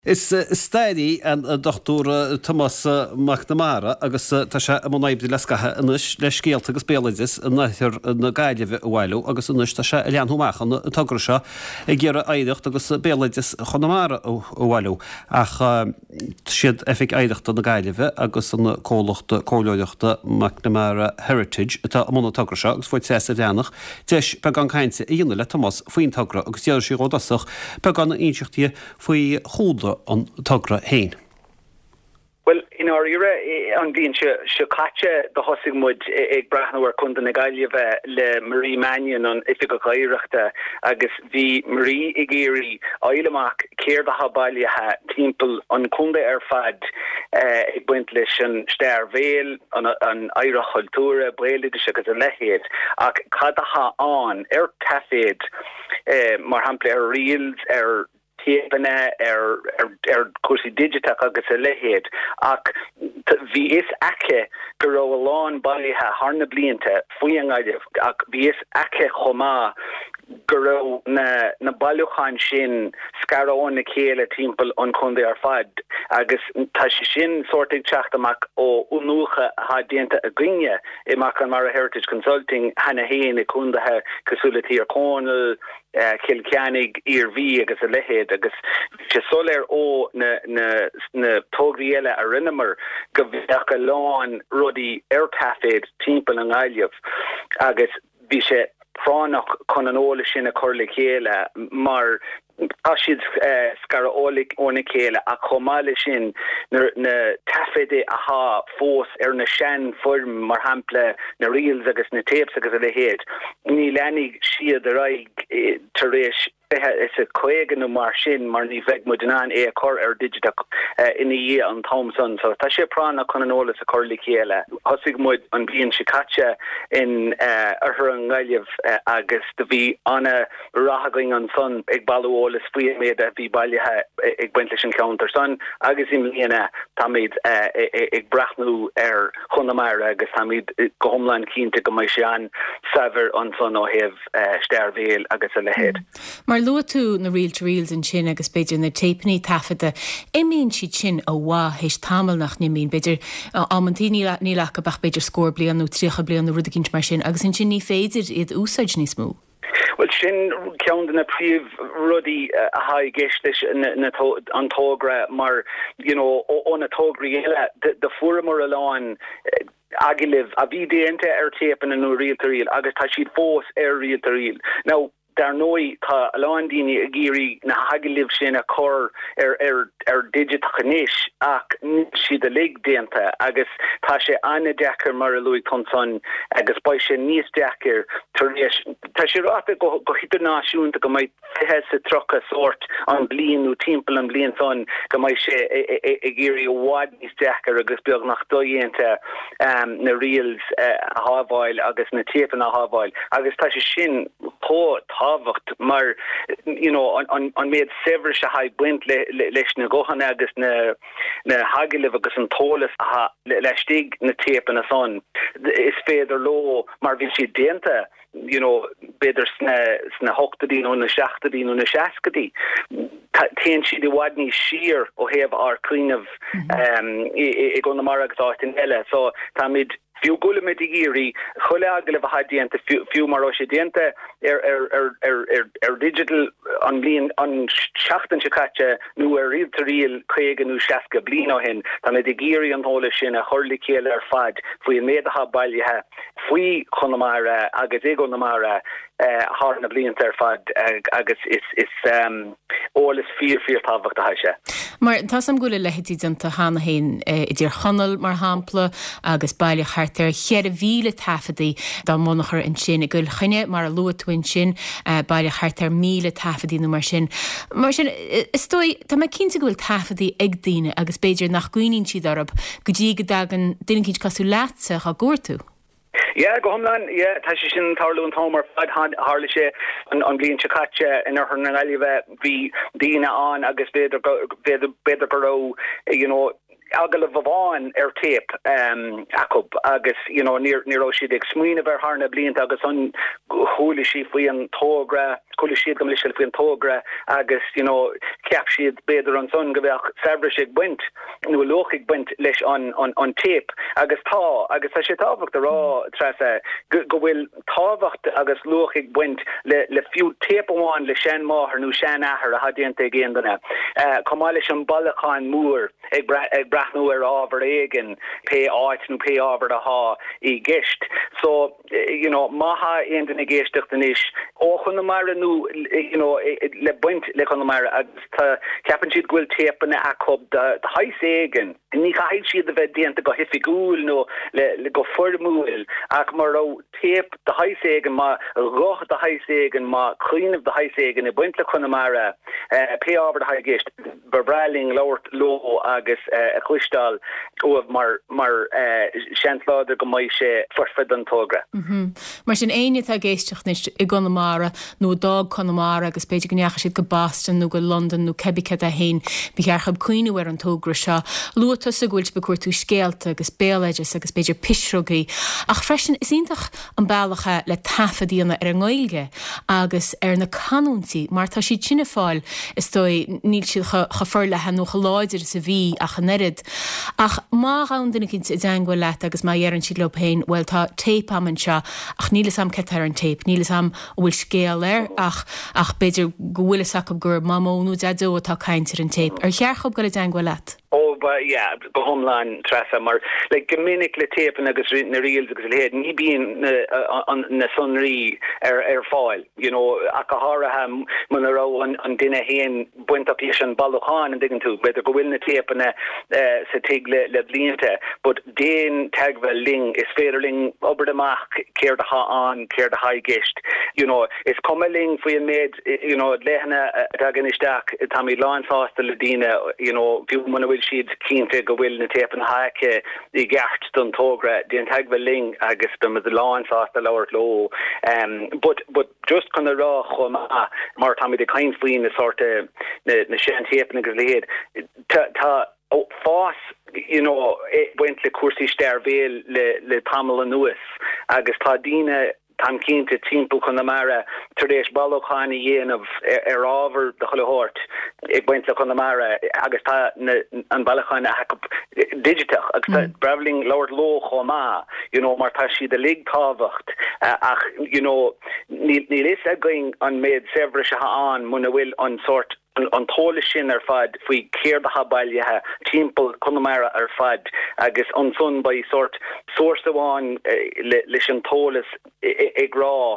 Is staidí an Dr. Thomas McNamara agus tá se am naibdí lescathe inis leis scéalta agus béalaidir naithir na gaiileh bhhailú agus inis tá se leanthúach an tugra se ag ggéar aideacht agus béalaidir chunamara bhhailú ach siad efik aideachta na gaiileh agus an cólachta cóileoideachta McNamara Heritage tá amna tugra se agus foiid 6 bheannach teis be gan caiinte íonna le Thomas faoin tugra agus dear sí ródasach be gan inseachtaí faoi chúda an tugra hain. Well, in our era, an bhíonn se caite do thosaigh muid ag breathnúir chun na gaiileh le Marie Mannion an ifig gaiireachta agus bhí Marie i géirí aileach céir de habailithe timpeall an cunda ar fad ag buint leis an stair bhéal an éire chultúra buailide agus a lehéad ach cadacha an ar taféad mar hampla ar reels ar Tépana cuasaí digitach agus a lehéad ach bhí is aice go raibh lán bailithe thar na blianta faoi an gaiileh ach bhí is aice chomá go raibh na bailúcháin sin scarán na chéile timpeall an chunda ar fad agus tá sé sin sortaigh teachtamach ó únúcha a déanta a gcuine imach an Mara Heritage Consulting hena héin i chundathe cosúlatí ar Cornell Kilkennig IRV agus a lehéad agus se soléir ó na tógriile a rinnemer go bhíach a lán rudí ar taféad timpeall an gaiileh agus bhí sé pránach chun an óla sin a chur le chéile mar siad scar ólik orna chéile a chomáile sin na taféide aha fós ar na sean form mar hampla na reels agus na tapes agus a lehéad ní lenig siad a raig tar éis is a coigan mar sin mar ní bheith mudinan a chur ar digitach ina dhé an Thomson so tá sé pránach chun an ólas a chur le chéile thosaigh muid an bhíonn se caite in ar an gaiileh agus do bhí anna rathagaing an son ag bailú ólas faoi méid a bhí bailithe ag buint leis an counter son agus im líana táid ag brathnú ar chunamara agus táid go homláin cínta go mai sean saver an son ó heh stair bhéal agus a lehéad. Lua tú na reels in sin agus beidir na tapení tafada imíonn siad sin a bhá héis tamil nach nimín beidir ammantí nílach go bach beidir scór blianú trícha blianú rudacinint mar sin agus in sin ní féidir iad úsáid ní smú. Well, sin ceann na príomh rudí a haid geistis an tógra mar ó na tógraíile de fuair a láin agilibh a bhí déanta ar tapan an rialtaríil agus tá siad fós ar rialtaríil. Now dar nói tá aláindíine a géirí na hagilibh sin a chur ar digitachníis ach siad a lig déanta agus tá sé anna dechar mar a luigh Thomson agus ba sé níos dechar tá sé ráta go hidirnáisiúnta go mbeidh fithe sa trocha sort an blianú timpeall an blian son go mbeidh sé a géirí ó bhád níos dechar agus beag nach dóhéanta na reels a hábháil agus na tapan a hábháil agus tá sé sin táhacht mar an méid sever se ha buint leis na gohan agus na hagilibh agus an tólas leistig na tapan a son is féidir lo mar bhí si déanta beidir sna hochtadín ó na seachtadín ó na seacadí téann siad i bhhaid níos siar ó hebh ar cuiineh i go na mar agtáin eile so tá mid fiú gula me digéirí choile agilibh a hadianta fiú mar ó sé déanta ar digital an blian an seachtain se caite nó ar rialtaríil chuige nó seaca blian ó hin tá me digéirí an hóla sin a chur le chéile ar fad faoi méad a bailithe faoi chunamara agus é gonamara har na blianta ar fad agus is ólas fír táhacht a haise. Mar tá sam gúla lehetí danta hána hain idir chonal mar hampla agus bailile chartar chear a bhíle tafadaí dá monachar in sin i gúil chuine mar a lua twin sin bailile chartar 1000 tafadaí nó mar sin. Mar sin istoi tá me cinnta gúil tafadaí ag daine agus beidir nach gcuoíonn siad arab go dtí go dagan duine cinnt casú leatsa a gúirtú. Yeah, go homlan, yeah, tá sé sin tarlú an tomar fad hála sé an blion se caite in ar na gaiileh bhí díine an agus beidir go ró agel bháin tape acub agus ní siad ag smuoine bhar harna bliant agus an chuúla si faoi an tógra chuúla siad go lisil faoi an tógra agus ceap siad beidir an son go bheith sebris ag buint nó lochaigh buint leis an tape agus tá sé tábhacht rá trasa go bhfuil tábhacht agus lochaigh buint le fiú tape amháin le sean máthar nó sean ahar a hadíanta géanana comá leis an ballachán múr ag brathnú ar ábhar éigen pe áit nó pe ábhar a há I gist so maha aon den géisteach den is óchan na mar nó le buint le chun na mar agus tá ceapan siad gúil tapeanna acob de hais éigen ní chaid siad a bheith déanta go hifigúil nó le go formúil ach mar ó tape de hais éigen má roch de hais éigen má chuoineh de hais éigen I buint le chun na mar pe ábhar de ha gist bebraling lauert lo agus a chluistal óh mar seanláidir go maiid sé forfid an tógra. Mar sin aine a géisteach I Connemara nó dag Connemara agus beidir gneacha siad go Boston nó go London nó Quebec a hain bhí chearchab cuioine ar an tógra seo luatas a gúilt be cuairtú scéalta agus béleides agus beidir pisrogaí ach freisin is ionintach an bailcha le tafadíanana ar an gáilge agus ar na canúntaí mar tá siad sinna fáil is dói níl siad chafar le nó chaláidir sa bhí a chanerid ach má an duna cinnte deanghil leat agus má dhearann siad lopéin bhfuil tá tape am an seo ach nílas am cetar an tape nílas am bhfuil scéal ach beidir go bhfuil sacab gur mamónú dadó atá caiintear an tape ar chearchob go le deanghil leat. Go homláin trasa mar le gomininic le tapen agus na riils agus lehéad ní bíon na sunrí ar fáil a go háirithe man rá an duine héan buintach leis an ballachán an digan tú beidir go bhfuil na tapanna sa tuig le blianta but déan teaghfuil ling is féidir ling obair amach céir de ha an céir de ha gist is cum ling faoi an méid lehanna dagan isteach tá mí láinfásta le díine fiú man bhfuil siad cínte go bhfuil na tapan haike I gceart don tógra déan teaghfuil ling agus be me láinfásta lauert lo but just chun rá chum mar tá de cain faoin na sorta na sean tapan agus lehéad tá fás buint le cuasaí steirvéal le Pamela Nuis agus tá díine tam cínte timppel chun na mara tardéis ballocháin dhéanamh ar ábhar de choilehort ag buint le chun na mara agus tá an ballocháin a hac digitach agus tá brevling lauert lo chomá mar tá siad a lig tábhacht ach ní is a going an méid sevre se ha an muna bhfuil an sort an tóla sin ar fad faoi céir de habailthe timppel Connemara ar fad agus an son by sort source amháin leis an tólas ag rá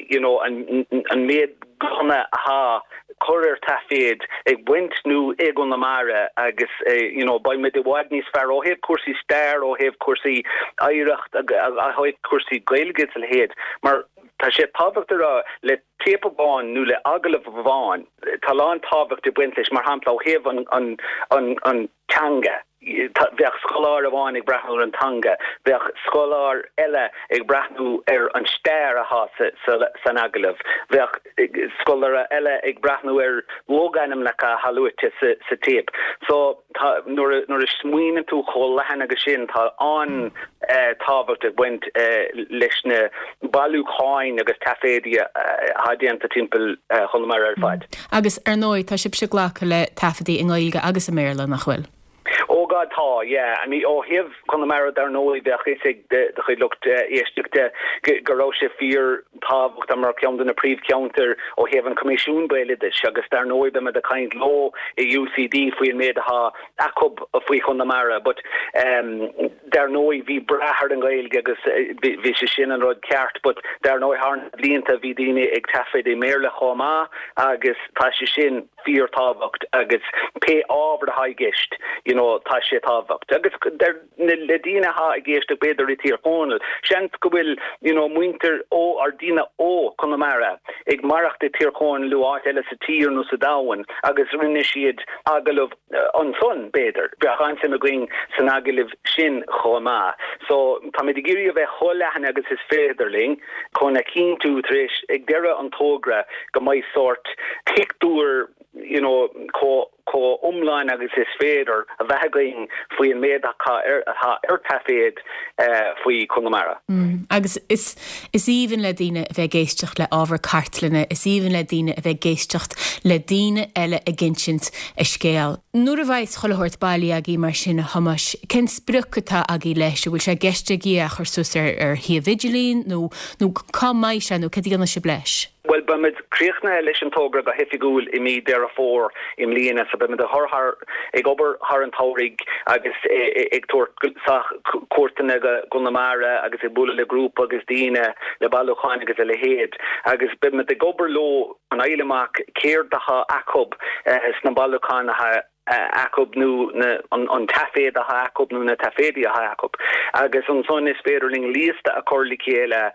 an méid gona ha choir taféid ag buint nó ag Connemara agus by me de bhaid níos fearr ó hebh cuasaí stair ó hebh cuasaí éireacht a háid cuasaí gaeilge a héad mar tá sé tábhacht rá le tape bháin nó le agalah bháin talán tábhacht de buint leis mar hampla ó hebh an teanga bheith scoláir a bháin ag brathnú an tanga bheith scoláir eile ag brathnú ar an stair a há san agalah bheith scoláir eile ag brathnú ar lóganam le halúite sa tape so nuair is smuoine tú chomh lehan agus sin tá an tábhacht a buint leis na bailúcháin agus tafédia hadíanta timppel Connemara ar fad. Agus ar nóid tá sib se ghlacha le tafadaí in Gaeilge agus a Méarla nach bhfuil. Oh God, I mean, hef Connemara dar noi de chysig de lucht eerstukte garosje vier tábhacht am cean na príomh counter ó hef an comisiún beilide agus dar noi be me de kind law I UCD faoin méid ha acob a faoi Connemara but dar noi hí brethir an Gaeilge agus hí se sin an rud ceart but dar noi haar blianta hí daine ag tafid I Méarla chomá agus tá se sin fear tábhacht agus pe ábhar ha gist tá sé tábhacht agus le dína ha a géiste beidir I tíorchónal sean go bhfuil muinter ó ar dína ó Connemara ag marach de tíorchóin luáit eile sa tír nó sa dáhain agus rinne siad agalah an son beidir beáin sem a going san agalah sin chomá so tá mé géirí a bheith cholehan agus is féidirling chun a cínú tréis ag deire an tógra go mai sort tiictúr có umláin agus is féidir a bheitgaing faoi an méad taféad faoi Connemara. Agus is even le díine a bheith géisteach le ábhar cartlanna, is even le díine a bheith géisteach le díine eile a ginsint a scéal. Nuair a bhaid cholathirt bailí agé mar sin a hamas, cén spruchatá agé leis, bhfuil sé geiste gíach ar sus ar hí vigilín nó cá mai se nó cedí anna se bleis. Well, bymid creachna leis an tógra go hefigúil I mi dera fór im líana sa bymid a harhar ag ober har an taurig agus ag tuair cuairteanna go Connemara agus ag bula le grúp agus díine le bailúcháin agus le héad agus bymid ag ober lo an aileach céirdacha acob sna bailúcháin Acob nu an taféad a Acob nu na tafédi a Acob agus an son is féidirling líasta a corli céile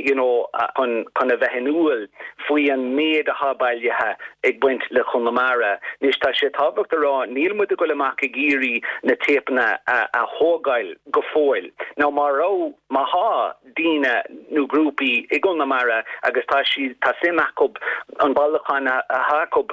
an a bheithenúil faoi an méad a bailithe ag buint le Connemara nís tá sé tábhacht ará níl mu go leach géirí na tépna a hógail go fóil ná mar má há díine nó grúpi ag Connemara agus tá sim Acob an bailachán a Acob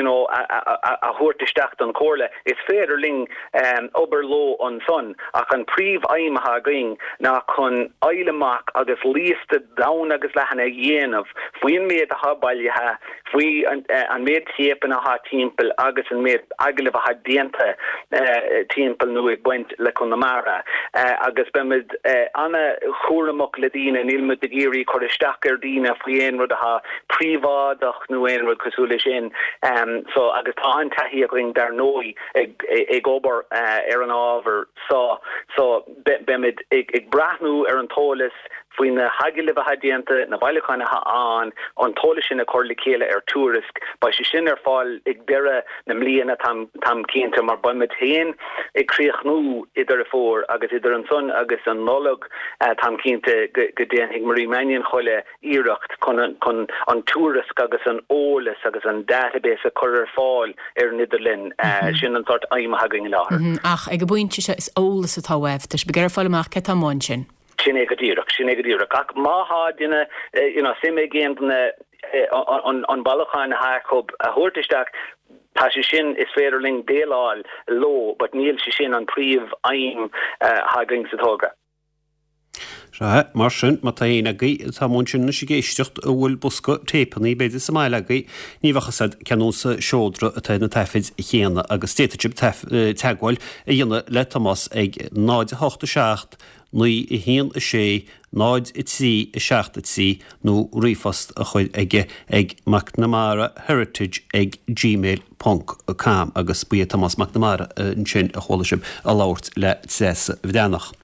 a huirtisteach an cóla is féidirling oberló an son ach an príomh aimimecha going ná chun aileach agus líasta daun agus lechanna dhéanamh faoin méad a bailithe faoi an méad tépan a timppel agus an méad aglah a déanta timppel nu ag buint le Connemara agus bemid anna chóramach le díine nílmid de géirí choristeach ar díine faoin rud a príomhádach nó éon rud cosúla sin so agus tá an taí a going dar nói ag ober ar an ábhar so bemid ag brathnú ar an tólas faoin na hagilh a déanta na bailúcháin an tóla sin a corla céile ar túrisk ba sé sin ar fáil ag deire na mlíana tam cínta mar bumid héin ag críochnú idir a fór agus idir an son agus an nolog tam cínta go déan ag Marie Mannion choile íireacht chun an túrisk agus an ólas agus an database a chur ar fáil ar Nidirlin sin an sort aimimecha going láthir. Ach ag go buinte se is ólas atá webh, Tás be gar fáil amach ce amháin sin. Sinné go dtíireach ach máthá duine simé géanna an bailachán a Acob a thuirtisteach tá sé sin is féidirling déáil lo, but níl sé sin an príomh aim haing sa tógra. Mar sin má taína gaí tá mún sin na sé géistecht a bhfuil busca tépaní beidir sa maiile gaí ní bhachasad ceanúsa seódra a taid na taifid chéana agus téitib teagháil a dhéana le Thomas ag 986 nuí I híon a sé 9 tí I 6 tí nó rifast a chuid aige ag McNamara Heritage ag gmail.com agus buí Thomas McNamara an sin a cholasib a láirt le 6 bhdeannach.